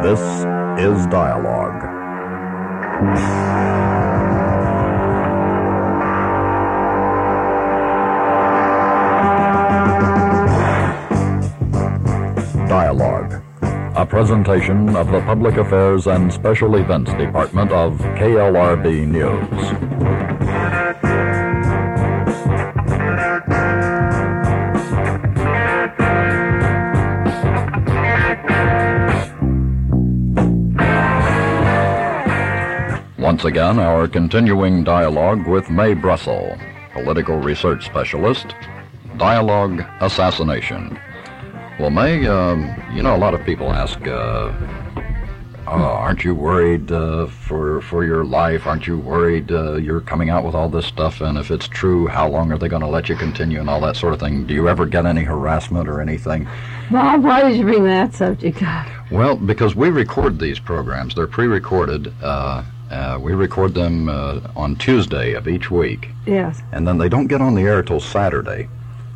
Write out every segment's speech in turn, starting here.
This is Dialogue. Dialogue, a presentation of the Public Affairs and Special Events Department of KLRB News. Once again, our continuing dialogue with Mae Brussell, political research specialist, Dialogue Assassination. Well, Mae, a lot of people ask, aren't you worried for your life? Aren't you worried you're coming out with all this stuff? And if it's true, how long are they going to let you continue and all that sort of thing? Do you ever get any harassment or anything? Bob, why did you bring that subject up? Well, because we record these programs. They're pre-recorded. We record them on Tuesday of each week. Yes. And then they don't get on the air till Saturday.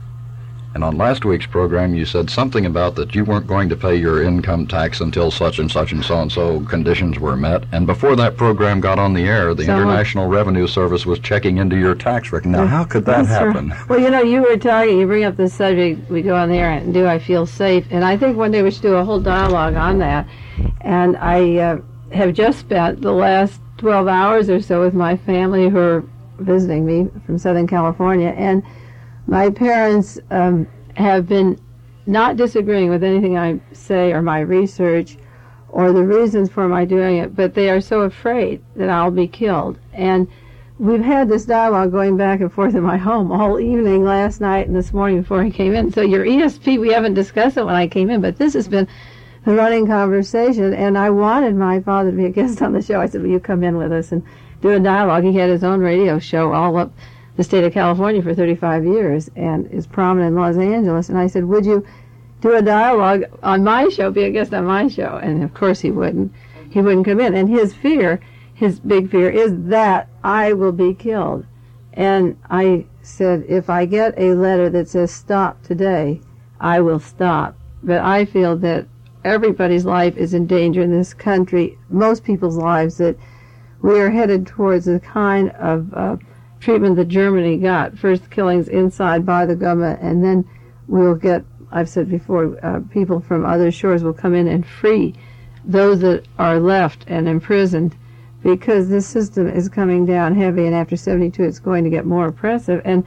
And on last week's program, you said something about that you weren't going to pay your income tax until such and so conditions were met. And before that program got on the air, the International Revenue Service was checking into your tax record. Now, how could that happen? Right. Well, you were talking, you bring up this subject, we go on the air, and do I feel safe? And I think one day we should do a whole dialogue on that. And I have just spent the last 12 hours or so with my family who are visiting me from Southern California, and my parents have been not disagreeing with anything I say or my research or the reasons for my doing it, but they are so afraid that I'll be killed. And we've had this dialogue going back and forth in my home all evening, last night and this morning before I came in. So your ESP, we haven't discussed it when I came in, but this has been the running conversation, and I wanted my father to be a guest on the show. I said, will you come in with us and do a dialogue? He had his own radio show all up the state of California for 35 years and is prominent in Los Angeles. And I said, would you do a dialogue on my show, be a guest on my show? And of course he wouldn't. He wouldn't come in. And his fear, his big fear, is that I will be killed. And I said, if I get a letter that says stop today, I will stop. But I feel that everybody's life is in danger in this country, most people's lives, that we are headed towards the kind of treatment that Germany got. First killings inside by the government, and then we'll get, I've said before, people from other shores will come in and free those that are left and imprisoned, because this system is coming down heavy, and after 72 it's going to get more oppressive. And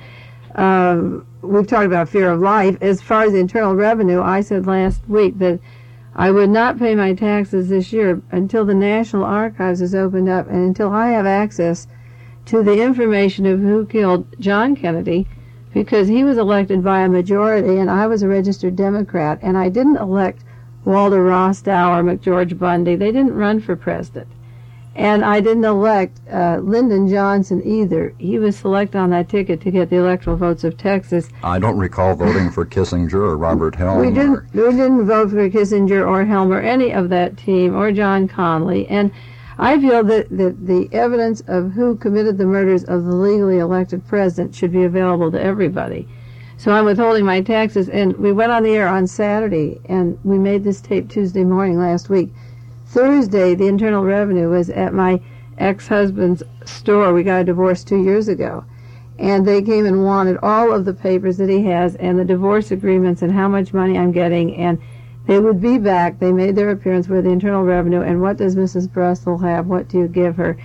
we've talked about fear of life. As far as the Internal Revenue, I said last week that I would not pay my taxes this year until the National Archives is opened up and until I have access to the information of who killed John Kennedy, because he was elected by a majority and I was a registered Democrat, and I didn't elect Walter Rostow or McGeorge Bundy. They didn't run for president. And I didn't elect Lyndon Johnson either. He was selected on that ticket to get the electoral votes of Texas. I don't recall voting for Kissinger or Robert Helm. We didn't vote for Kissinger or Helm or any of that team or John Connally. And I feel that the evidence of who committed the murders of the legally elected president should be available to everybody. So I'm withholding my taxes. And we went on the air on Saturday, and we made this tape Tuesday morning last week. Thursday, the Internal Revenue was at my ex-husband's store. We got a divorce 2 years ago. And they came and wanted all of the papers that he has and the divorce agreements and how much money I'm getting. And they would be back. They made their appearance with the Internal Revenue. And what does Mrs. Brussel have? What do you give her?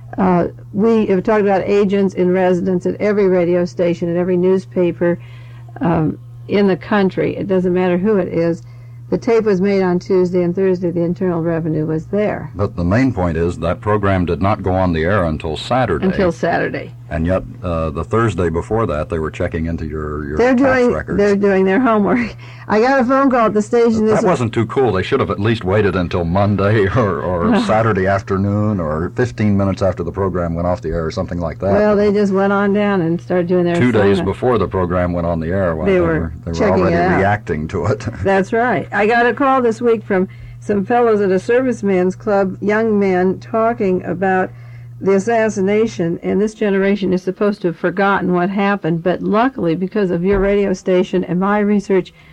We have talked about agents in residence at every radio station, at every newspaper in the country. It doesn't matter who it is. The tape was made on Tuesday, and Thursday the Internal Revenue was there. But the main point is that program did not go on the air until Saturday. Until Saturday. And yet, the Thursday before that, they were checking into your tax records. They're doing their homework. I got a phone call at the station. That wasn't too cool. They should have at least waited until Monday or Saturday afternoon or 15 minutes after the program went off the air or something like that. Well, they just went on down and started doing their 2 days before the program went on the air. They were already reacting to it. That's right. I got a call this week from some fellows at a serviceman's club, young men, talking about the assassination, and this generation is supposed to have forgotten what happened, but luckily, because of your radio station and my research,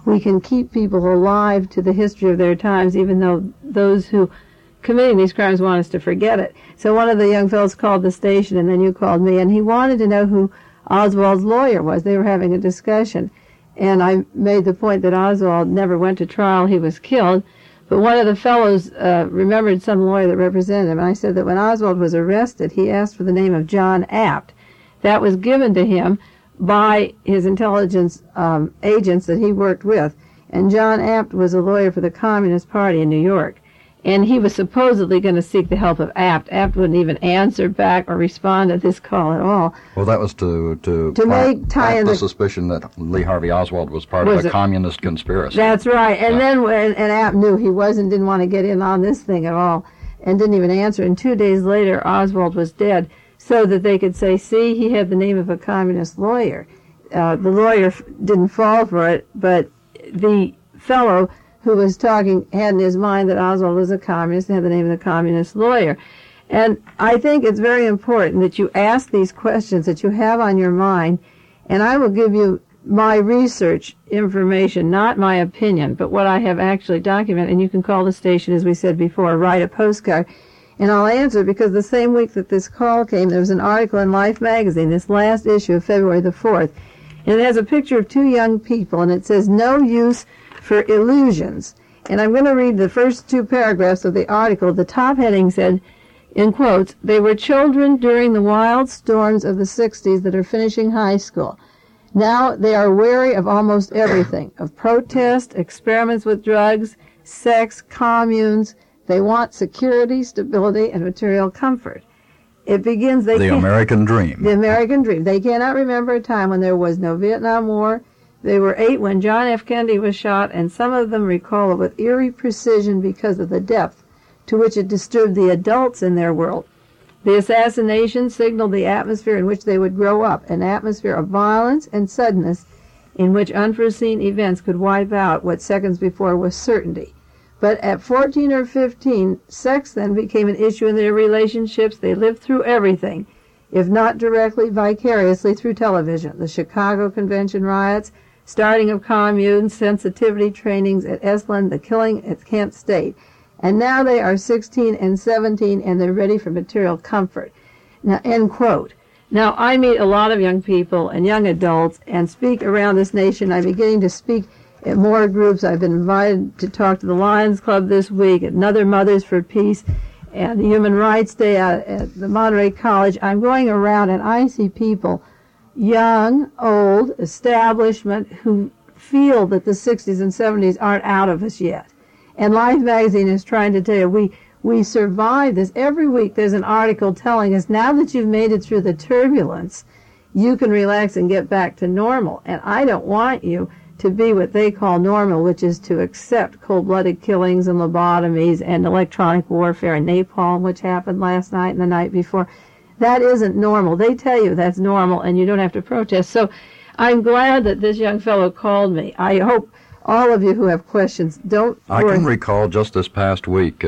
we can keep people alive to the history of their times, even though those who committing these crimes want us to forget it. So one of the young fellows called the station, and then you called me, and he wanted to know who Oswald's lawyer was. They were having a discussion, and I made the point that Oswald never went to trial. He was killed. But one of the fellows remembered some lawyer that represented him, and I said that when Oswald was arrested, he asked for the name of John Abt. That was given to him by his intelligence agents that he worked with. And John Abt was a lawyer for the Communist Party in New York. And he was supposedly going to seek the help of Abt. Abt wouldn't even answer back or respond to this call at all. Well, that was to tie in the suspicion that Lee Harvey Oswald was part of a communist conspiracy. That's right. And then when Abt knew he didn't want to get in on this thing at all, and didn't even answer. And 2 days later, Oswald was dead, so that they could say, see, he had the name of a communist lawyer. The lawyer didn't fall for it, but the fellow who was talking had in his mind that Oswald was a communist and had the name of the communist lawyer. And I think it's very important that you ask these questions that you have on your mind, and I will give you my research information, not my opinion, but what I have actually documented. And you can call the station, as we said before, write a postcard, and I'll answer, because the same week that this call came, there was an article in Life magazine, this last issue of February the 4th, and it has a picture of two young people, and it says, no use for illusions. And I'm going to read the first two paragraphs of the article. The top heading said, in quotes, they were children during the wild storms of the 60s that are finishing high school. Now they are wary of almost everything, of protest, experiments with drugs, sex, communes. They want security, stability, and material comfort. It begins... The American dream. The American dream. They cannot remember a time when there was no Vietnam War. They were 8 when John F. Kennedy was shot, and some of them recall it with eerie precision because of the depth to which it disturbed the adults in their world. The assassination signaled the atmosphere in which they would grow up, an atmosphere of violence and suddenness in which unforeseen events could wipe out what seconds before was certainty. But at 14 or 15, sex then became an issue in their relationships. They lived through everything, if not directly, vicariously through television. The Chicago Convention riots, starting of communes, sensitivity trainings at Esalen, the killing at Kent State. And now they are 16 and 17, and they're ready for material comfort. Now, end quote. Now, I meet a lot of young people and young adults and speak around this nation. I'm beginning to speak at more groups. I've been invited to talk to the Lions Club this week, at another Mothers for Peace, and the Human Rights Day at the Monterey College. I'm going around, and I see people, young, old, establishment, who feel that the 60s and 70s aren't out of us yet. And Life magazine is trying to tell you, we survived this. Every week there's an article telling us, now that you've made it through the turbulence, you can relax and get back to normal. And I don't want you to be what they call normal, which is to accept cold-blooded killings and lobotomies and electronic warfare and napalm, which happened last night and the night before. That isn't normal. They tell you that's normal, and you don't have to protest. So I'm glad that this young fellow called me. I hope all of you who have questions, don't worry. I can recall just this past week,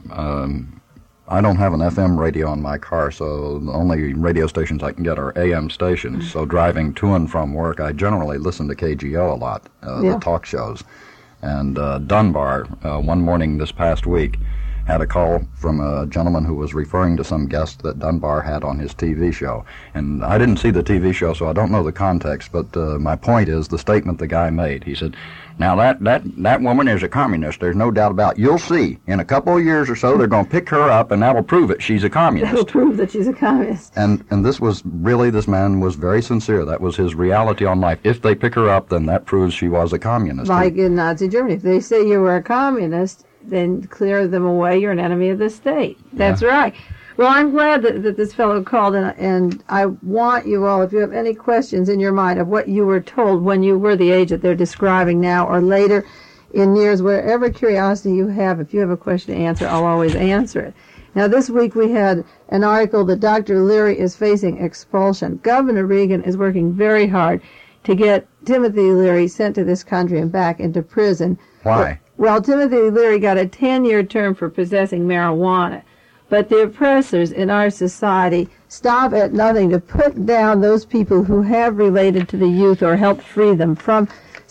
I don't have an FM radio in my car, so the only radio stations I can get are AM stations. So driving to and from work, I generally listen to KGO a lot, the talk shows. And Dunbar, one morning this past week, had a call from a gentleman who was referring to some guest that Dunbar had on his TV show. And I didn't see the TV show, so I don't know the context, but my point is the statement the guy made. He said, now that woman is a communist, there's no doubt about it. You'll see, in a couple of years or so, they're going to pick her up, and that'll prove it. She's a communist. That'll prove that she's a communist. And this was really, this man was very sincere. That was his reality on life. If they pick her up, then that proves she was a communist. Like in Nazi Germany. If they say you were a communist, then clear them away. You're an enemy of the state. That's right. Well, I'm glad that this fellow called, and I want you all, if you have any questions in your mind of what you were told when you were the age that they're describing now or later in years, wherever curiosity you have, if you have a question to answer, I'll always answer it. Now, this week we had an article that Dr. Leary is facing expulsion. Governor Reagan is working very hard to get Timothy Leary sent to this country and back into prison. Why? Well, Timothy Leary got a 10-year term for possessing marijuana. But the oppressors in our society stop at nothing to put down those people who have related to the youth or helped free them from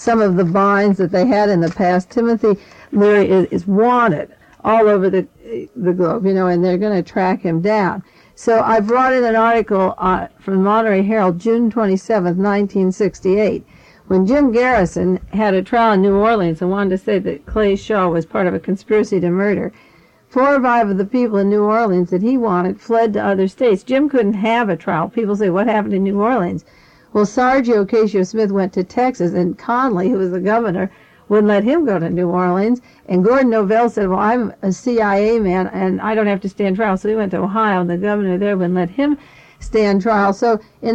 some of the binds that they had in the past. Timothy Leary is wanted all over the globe, and they're going to track him down. So I brought in an article from the Monterey Herald, June 27th, 1968, when Jim Garrison had a trial in New Orleans and wanted to say that Clay Shaw was part of a conspiracy to murder. 4 or 5 of the people in New Orleans that he wanted fled to other states. Jim couldn't have a trial. People say, what happened in New Orleans? Well, Sergio Ocasio Smith went to Texas, and Conley, who was the governor, wouldn't let him go to New Orleans. And Gordon Novell said, well, I'm a CIA man, and I don't have to stand trial. So he went to Ohio, and the governor there wouldn't let him stand trial. So in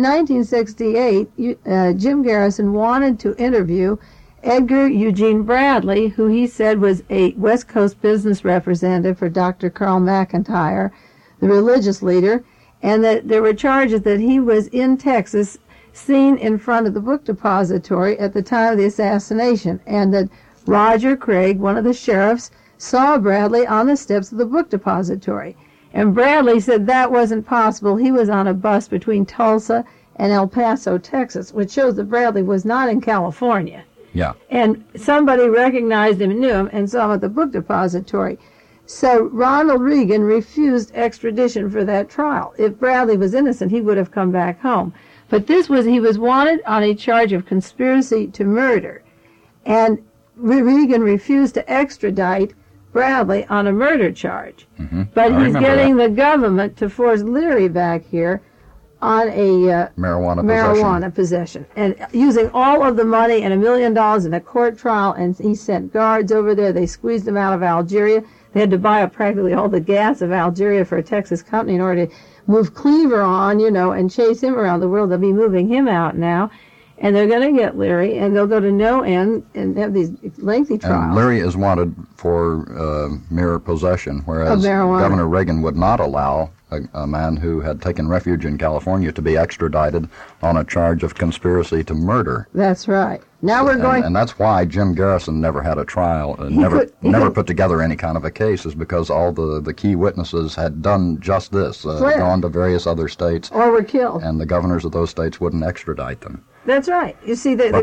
1968, Jim Garrison wanted to interview Edgar Eugene Bradley, who he said was a West Coast business representative for Dr. Carl McIntyre, the religious leader, and that there were charges that he was in Texas seen in front of the book depository at the time of the assassination, and that Roger Craig, one of the sheriffs, saw Bradley on the steps of the book depository. And Bradley said that wasn't possible. He was on a bus between Tulsa and El Paso, Texas, which shows that Bradley was not in California. Yeah. And somebody recognized him, knew him, and saw him at the book depository. So Ronald Reagan refused extradition for that trial. If Bradley was innocent, he would have come back home. But he was wanted on a charge of conspiracy to murder. And Reagan refused to extradite Bradley on a murder charge. Mm-hmm. But he's getting the government to force Leary back here on a marijuana possession, and using all of the money and $1 million in a court trial. And he sent guards over there. They squeezed him out of Algeria. They had to buy up practically all the gas of Algeria for a Texas company in order to move Cleaver on, and chase him around the world. They'll be moving him out now. And they're going to get Leary, and they'll go to no end and have these lengthy trials. And Leary is wanted for mere possession, whereas Governor Reagan would not allow a man who had taken refuge in California to be extradited on a charge of conspiracy to murder. That's right. Now we're going... And that's why Jim Garrison never had a trial, never put together any kind of a case, is because all the key witnesses had done just this, gone to various other states. Or were killed. And the governors of those states wouldn't extradite them. That's right. You see, the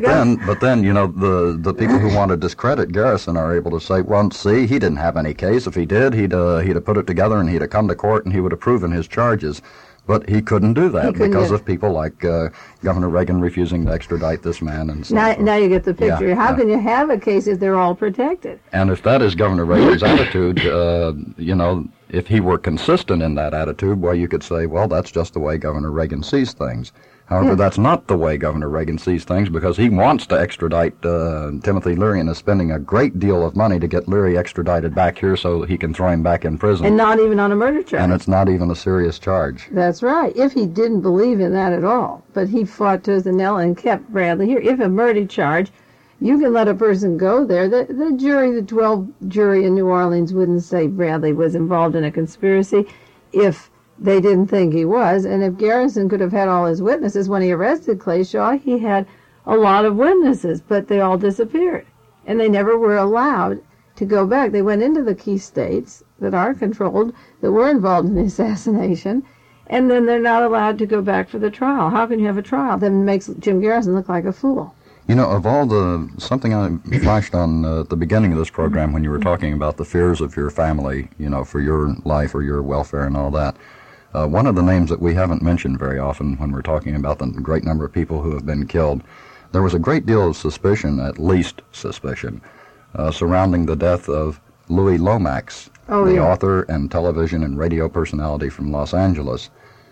the people who want to discredit Garrison are able to say, well, see, he didn't have any case. If he did, he'd have put it together and he'd have come to court and he would have proven his charges. But he couldn't do that because of people like Governor Reagan refusing to extradite this man and so forth. Now you get the picture. Yeah, How can you have a case if they're all protected? And if that is Governor Reagan's attitude, if he were consistent in that attitude, well, you could say, well, that's just the way Governor Reagan sees things. However, that's not the way Governor Reagan sees things, because he wants to extradite Timothy Leary and is spending a great deal of money to get Leary extradited back here so he can throw him back in prison. And not even on a murder charge. And it's not even a serious charge. That's right, if he didn't believe in that at all. But he fought tooth and nail and kept Bradley here. If a murder charge, you can let a person go there. The jury, the 12 jury in New Orleans wouldn't say Bradley was involved in a conspiracy if they didn't think he was. And if Garrison could have had all his witnesses when he arrested Clay Shaw, he had a lot of witnesses, but they all disappeared. And they never were allowed to go back. They went into the key states that are controlled, that were involved in the assassination, and then they're not allowed to go back for the trial. How can you have a trial? That makes Jim Garrison look like a fool. Of all something I flashed on at the beginning of this program when you were talking about the fears of your family, for your life or your welfare and all that. One of the names that we haven't mentioned very often when we're talking about the great number of people who have been killed, there was a great deal of suspicion, at least suspicion, surrounding the death of Louis Lomax, author and television and radio personality from Los Angeles.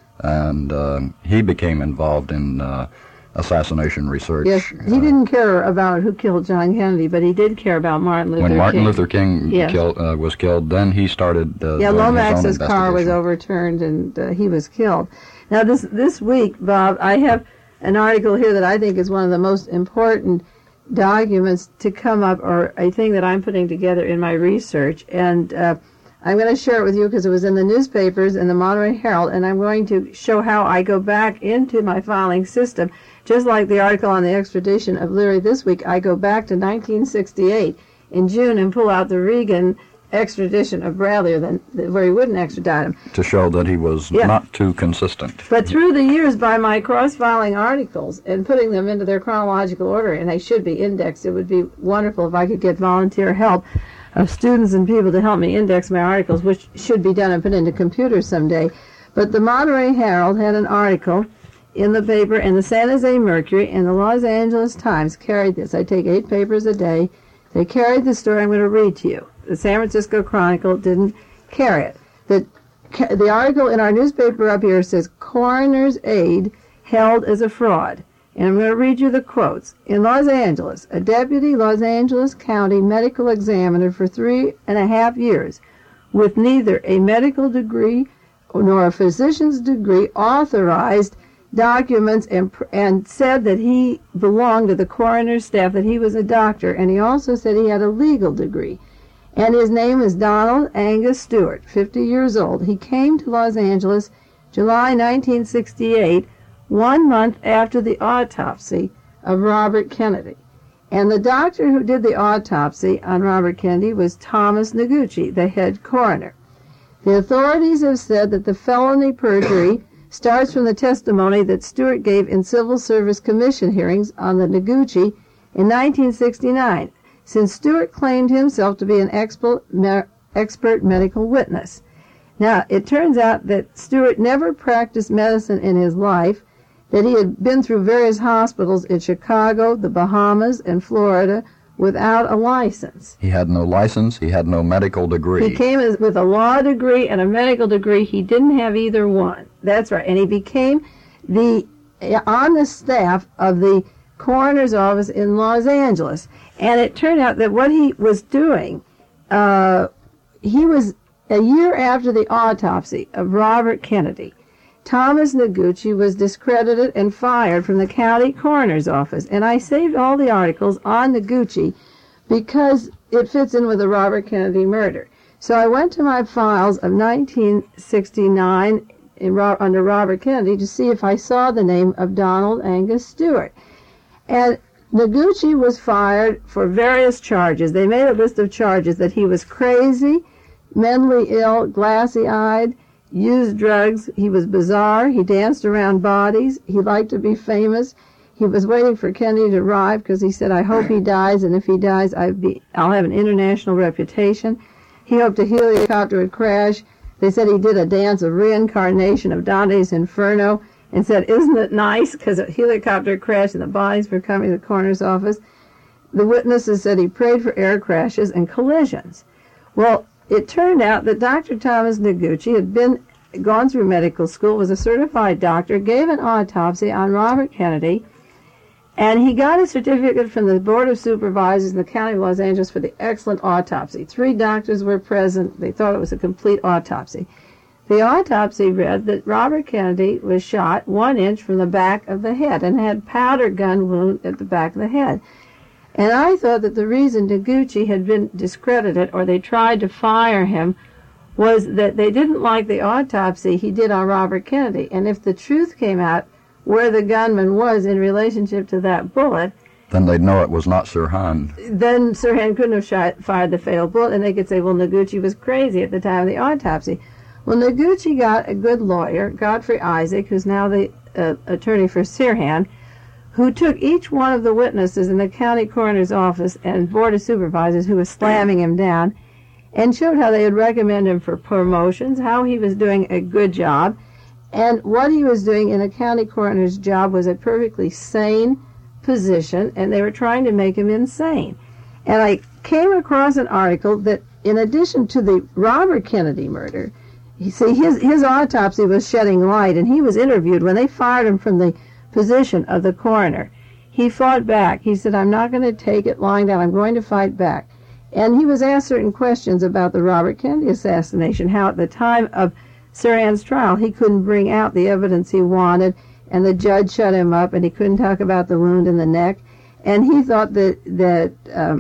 And he became involved in assassination research. Yes, he didn't care about who killed John Kennedy, but he did care about Martin Luther King. When Martin Luther King was killed, then he started Lomax's car was overturned and he was killed. Now this week, Bob, I have an article here that I think is one of the most important documents to come up, or a thing that I'm putting together in my research, and I'm going to share it with you because it was in the newspapers in the Monterey Herald, and I'm going to show how I go back into my filing system. Just like the article on the extradition of Leary this week, I go back to 1968 in June and pull out the Reagan extradition of Bradley, where he wouldn't extradite him. To show that he was not too consistent. But through the years, by my cross-filing articles and putting them into their chronological order, and they should be indexed, it would be wonderful if I could get volunteer help of students and people to help me index my articles, which should be done and put into computers someday. But the Monterey Herald had an article in the paper, and the San Jose Mercury and the Los Angeles Times carried this. I take 8 papers a day. They carried the story I'm going to read to you. The San Francisco Chronicle didn't carry it. The article in our newspaper up here says, Coroner's Aide Held as a Fraud. And I'm going to read you the quotes. In Los Angeles, a deputy Los Angeles County medical examiner for 3.5 years, with neither a medical degree nor a physician's degree, authorized documents and said that he belonged to the coroner's staff, that he was a doctor, and he also said he had a legal degree. And his name is Donald Angus Stewart, 50 years old. He came to Los Angeles July 1968, 1 month after the autopsy of Robert Kennedy. And the doctor who did the autopsy on Robert Kennedy was Thomas Noguchi, the head coroner. The authorities have said that the felony perjury starts from the testimony that Stewart gave in Civil Service Commission hearings on the Noguchi in 1969, since Stewart claimed himself to be an expert medical witness. Now, it turns out that Stewart never practiced medicine in his life, that he had been through various hospitals in Chicago, the Bahamas, and Florida without a license. He had no license. He had no medical degree. He came with a law degree and a medical degree. He didn't have either one. That's right. And he became on the staff of the coroner's office in Los Angeles. And it turned out that what he was doing, he was a year after the autopsy of Robert Kennedy. Thomas Noguchi was discredited and fired from the county coroner's office. And I saved all the articles on Noguchi because it fits in with the Robert Kennedy murder. So I went to my files of 1969 under Robert Kennedy to see if I saw the name of Donald Angus Stewart. And Noguchi was fired for various charges. They made a list of charges: that he was crazy, mentally ill, glassy-eyed, used drugs, he was bizarre, he danced around bodies, he liked to be famous, he was waiting for Kennedy to arrive because he said, I hope he dies, and if he dies, I'll have an international reputation. He hoped a helicopter would crash. They said he did a dance of reincarnation of Dante's Inferno and said, isn't it nice, because a helicopter crashed and the bodies were coming to the coroner's office. The witnesses said he prayed for air crashes and collisions. Well, it turned out that Dr. Thomas Noguchi had gone through medical school, was a certified doctor, gave an autopsy on Robert Kennedy, and he got a certificate from the Board of Supervisors in the County of Los Angeles for the excellent autopsy. 3 doctors were present. They thought it was a complete autopsy. The autopsy read that Robert Kennedy was shot 1 inch from the back of the head and had powder gun wound at the back of the head. And I thought that the reason Noguchi had been discredited, or they tried to fire him, was that they didn't like the autopsy he did on Robert Kennedy. And if the truth came out where the gunman was in relationship to that bullet, then they'd know it was not Sirhan. Then Sirhan couldn't have fired the fatal bullet, and they could say, well, Noguchi was crazy at the time of the autopsy. Well, Noguchi got a good lawyer, Godfrey Isaac, who's now the attorney for Sirhan, who took each one of the witnesses in the county coroner's office and board of supervisors who was slamming him down and showed how they would recommend him for promotions, how he was doing a good job, and what he was doing in a county coroner's job was a perfectly sane position, and they were trying to make him insane. And I came across an article that, in addition to the Robert Kennedy murder, you see, his autopsy was shedding light, and he was interviewed when they fired him from the position of the coroner. He fought back. He said, I'm not going to take it lying down. I'm going to fight back. And he was asked certain questions about the Robert Kennedy assassination, how at the time of Sirhan's trial he couldn't bring out the evidence he wanted, and the judge shut him up, and he couldn't talk about the wound in the neck. And he thought that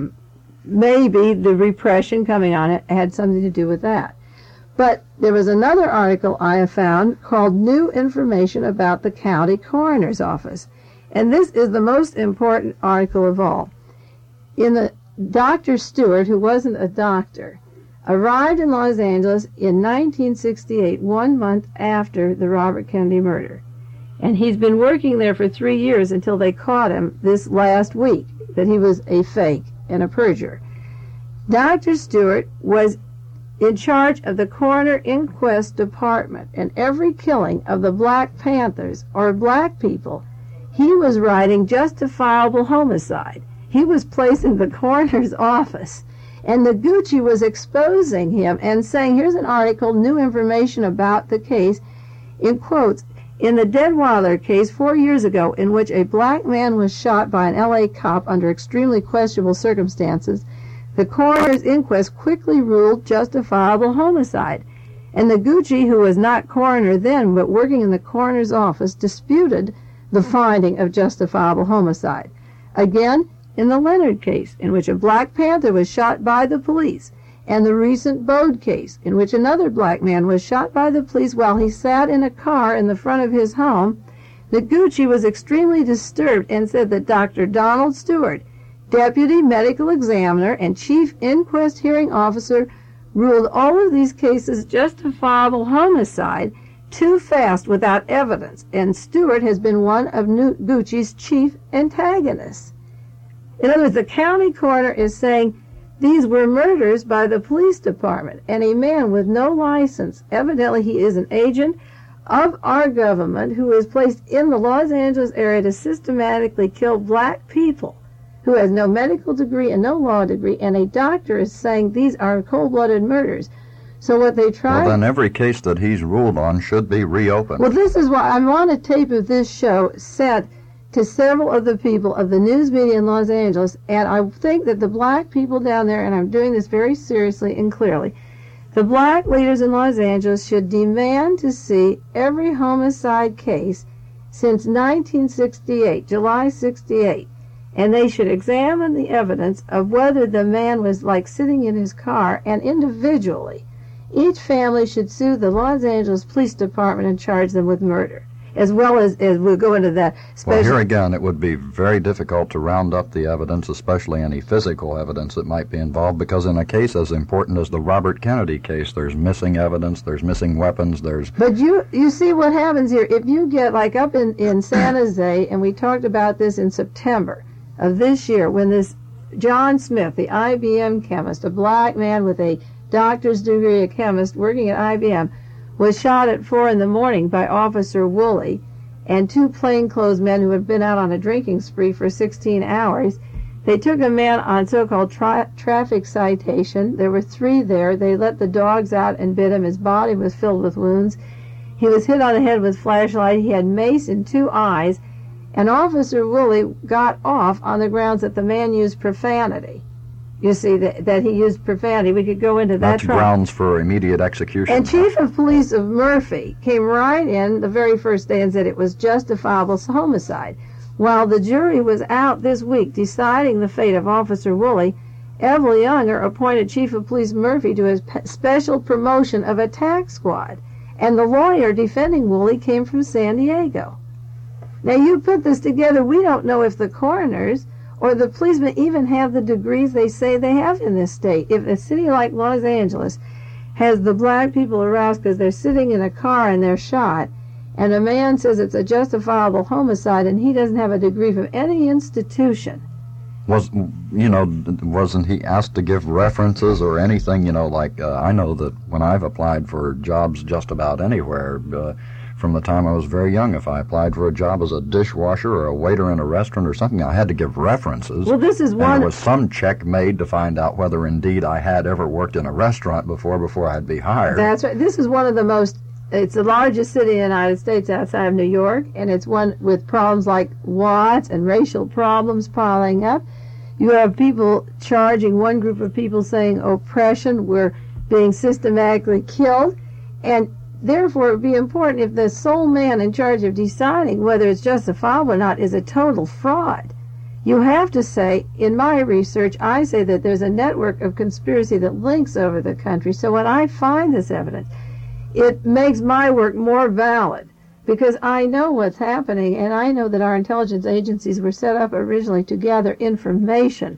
maybe the repression coming on it had something to do with that. But there was another article I have found called New Information About the County Coroner's Office. And this is the most important article of all. In the Dr. Stewart, who wasn't a doctor, arrived in Los Angeles in 1968, 1 month after the Robert Kennedy murder. And he's been working there for 3 years until they caught him this last week, that he was a fake and a perjurer. Dr. Stewart was in charge of the coroner inquest department, and every killing of the Black Panthers or black people, he was writing justifiable homicide. He was placed in the coroner's office, and Noguchi was exposing him and saying, here's an article, new information about the case, in quotes, in the Deadweiler case 4 years ago, in which a black man was shot by an L.A. cop under extremely questionable circumstances, the coroner's inquest quickly ruled justifiable homicide. And Noguchi, who was not coroner then, but working in the coroner's office, disputed the finding of justifiable homicide. Again, in the Leonard case, in which a Black Panther was shot by the police, and the recent Bode case, in which another black man was shot by the police while he sat in a car in the front of his home, Noguchi was extremely disturbed and said that Dr. Donald Stewart, Deputy Medical Examiner and Chief Inquest Hearing Officer, ruled all of these cases justifiable homicide too fast without evidence, and Stewart has been one of Noguchi's chief antagonists. In other words, the county coroner is saying these were murders by the police department, and a man with no license, evidently he is an agent of our government who is placed in the Los Angeles area to systematically kill black people, who has no medical degree and no law degree, and a doctor is saying these are cold-blooded murders. So what they tried... Well, then every case that he's ruled on should be reopened. Well, this is why I'm on a tape of this show sent to several of the people of the news media in Los Angeles, and I think that the black people down there, and I'm doing this very seriously and clearly, the black leaders in Los Angeles should demand to see every homicide case since 1968, July 68, and they should examine the evidence of whether the man was like sitting in his car, and individually each family should sue the Los Angeles Police Department and charge them with murder, as well as we'll go into that special... Well, here again, it would be very difficult to round up the evidence, especially any physical evidence that might be involved, because in a case as important as the Robert Kennedy case, there's missing evidence, there's missing weapons, there's... But you see what happens here. If you get, like up in San Jose, and we talked about this in September of this year, when this John Smith, the IBM chemist, a black man with a doctor's degree, a chemist working at IBM, was shot at 4 in the morning by Officer Woolley and 2 plainclothes men who had been out on a drinking spree for 16 hours. They took a man on so-called traffic citation. There were 3 there. They let the dogs out and bit him. His body was filled with wounds. He was hit on the head with flashlight. He had mace in 2 eyes. And Officer Woolley got off on the grounds that the man used profanity. You see, that he used profanity. We could go into that. That's grounds for immediate execution. And Chief of Police of Murphy came right in the very first day and said it was justifiable homicide. While the jury was out this week deciding the fate of Officer Woolley, Evelyn Younger appointed Chief of Police Murphy to his special promotion of attack squad. And the lawyer defending Woolley came from San Diego. Now, you put this together, we don't know if the coroners or the policemen even have the degrees they say they have in this state. If a city like Los Angeles has the black people aroused because they're sitting in a car and they're shot, and a man says it's a justifiable homicide and he doesn't have a degree from any institution. Wasn't he asked to give references or anything, I know that when I've applied for jobs just about anywhere, from the time I was very young, if I applied for a job as a dishwasher or a waiter in a restaurant or something, I had to give references. Well, this is one... And there was some check made to find out whether indeed I had ever worked in a restaurant before I'd be hired. That's right. This is one of the most... It's the largest city in the United States outside of New York, and it's one with problems like Watts and racial problems piling up. You have people charging one group of people saying oppression, we're being systematically killed, and therefore, it would be important if the sole man in charge of deciding whether it's justifiable or not is a total fraud. You have to say, in my research, I say that there's a network of conspiracy that links over the country. So when I find this evidence, it makes my work more valid because I know what's happening, and I know that our intelligence agencies were set up originally to gather information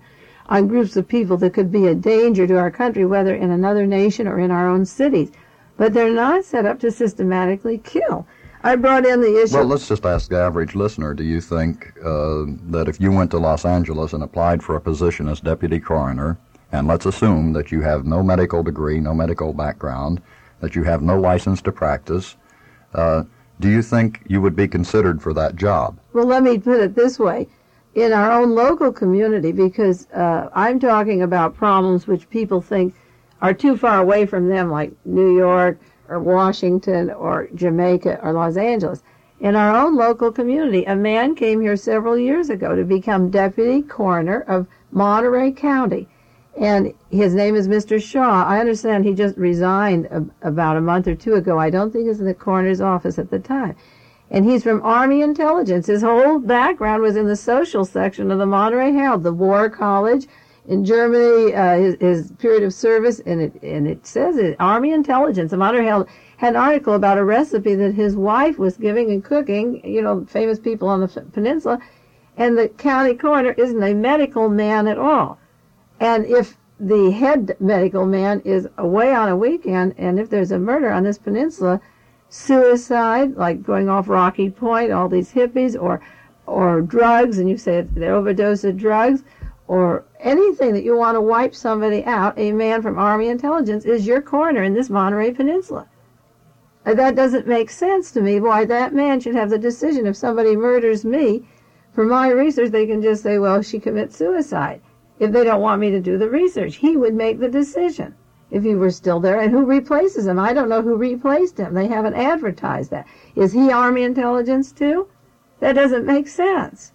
on groups of people that could be a danger to our country, whether in another nation or in our own cities. But they're not set up to systematically kill. I brought in the issue... Well, let's just ask the average listener, do you think that if you went to Los Angeles and applied for a position as deputy coroner, and let's assume that you have no medical degree, no medical background, that you have no license to practice, do you think you would be considered for that job? Well, let me put it this way. In our own local community, because I'm talking about problems which people think are too far away from them, like New York or Washington or Jamaica or Los Angeles. In our own local community, a man came here several years ago to become deputy coroner of Monterey County. And his name is Mr. Shaw. I understand he just resigned about a month or two ago. I don't think he was in the coroner's office at the time. And he's from Army Intelligence. His whole background was in the social section of the Monterey Herald, the War College in Germany, his period of service, and it says it, Army Intelligence. The Monterey Herald had an article about a recipe that his wife was giving and cooking, famous people on the peninsula, and the county coroner isn't a medical man at all. And if the head medical man is away on a weekend, and if there's a murder on this peninsula, suicide, like going off Rocky Point, all these hippies, or drugs, and you say they're overdose of drugs, or anything that you want to wipe somebody out, a man from Army Intelligence is your coroner in this Monterey Peninsula. That doesn't make sense to me, why that man should have the decision. If somebody murders me, for my research, they can just say, well, she commits suicide. If they don't want me to do the research, he would make the decision if he were still there. And who replaces him? I don't know who replaced him. They haven't advertised that. Is he Army Intelligence too? That doesn't make sense.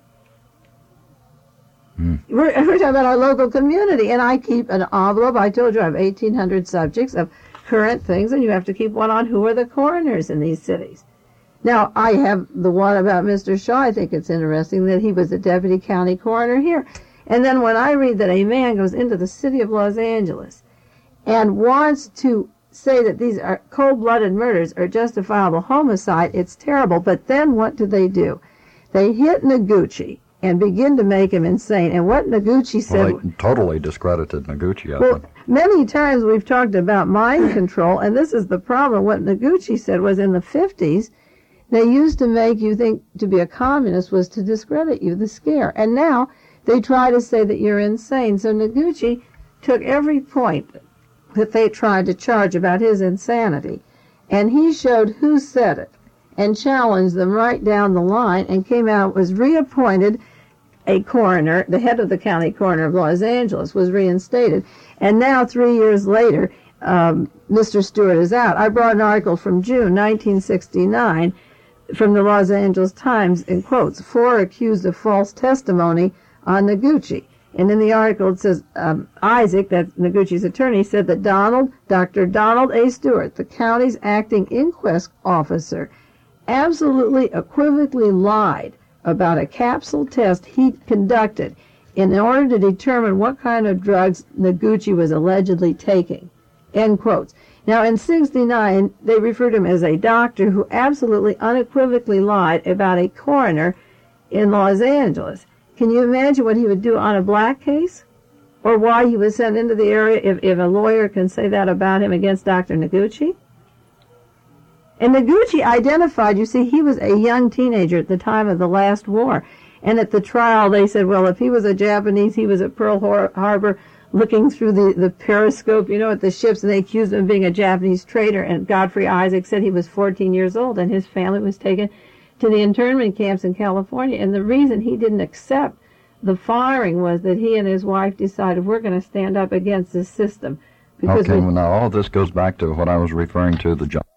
We're talking about our local community, and I keep an envelope. I told you I have 1,800 subjects of current things, and you have to keep one on who are the coroners in these cities. Now, I have the one about Mr. Shaw. I think it's interesting that he was a deputy county coroner here. And then when I read that a man goes into the city of Los Angeles and wants to say that these are cold-blooded murders or justifiable homicide, it's terrible. But then what do? They hit Noguchi and begin to make him insane. And what Noguchi said... Well, they totally discredited Noguchi, I think. Many times we've talked about mind control, and this is the problem. What Noguchi said was in the 50s, they used to make you think to be a communist was to discredit you, the scare. And now they try to say that you're insane. So Noguchi took every point that they tried to charge about his insanity, and he showed who said it and challenged them right down the line, and came out, was reappointed a coroner. The head of the county coroner of Los Angeles was reinstated. And now, 3 years later, Mr. Stewart is out. I brought an article from June 1969 from the Los Angeles Times, in quotes, 4 accused of false testimony on Noguchi. And in the article it says, Isaac, that's Noguchi's attorney, said that Dr. Donald A. Stewart, the county's acting inquest officer, absolutely equivocally lied about a capsule test he conducted in order to determine what kind of drugs Noguchi was allegedly taking. End quotes. Now, in 1969, they referred to him as a doctor who absolutely unequivocally lied about a coroner in Los Angeles. Can you imagine what he would do on a black case? Or why he was sent into the area if a lawyer can say that about him against Dr. Noguchi? And Noguchi identified, you see, he was a young teenager at the time of the last war. And at the trial, they said, well, if he was a Japanese, he was at Pearl Harbor looking through the periscope, at the ships, and they accused him of being a Japanese traitor. And Godfrey Isaac said he was 14 years old, and his family was taken to the internment camps in California. And the reason he didn't accept the firing was that he and his wife decided, we're going to stand up against this system. Okay, well, now all this goes back to what I was referring to, the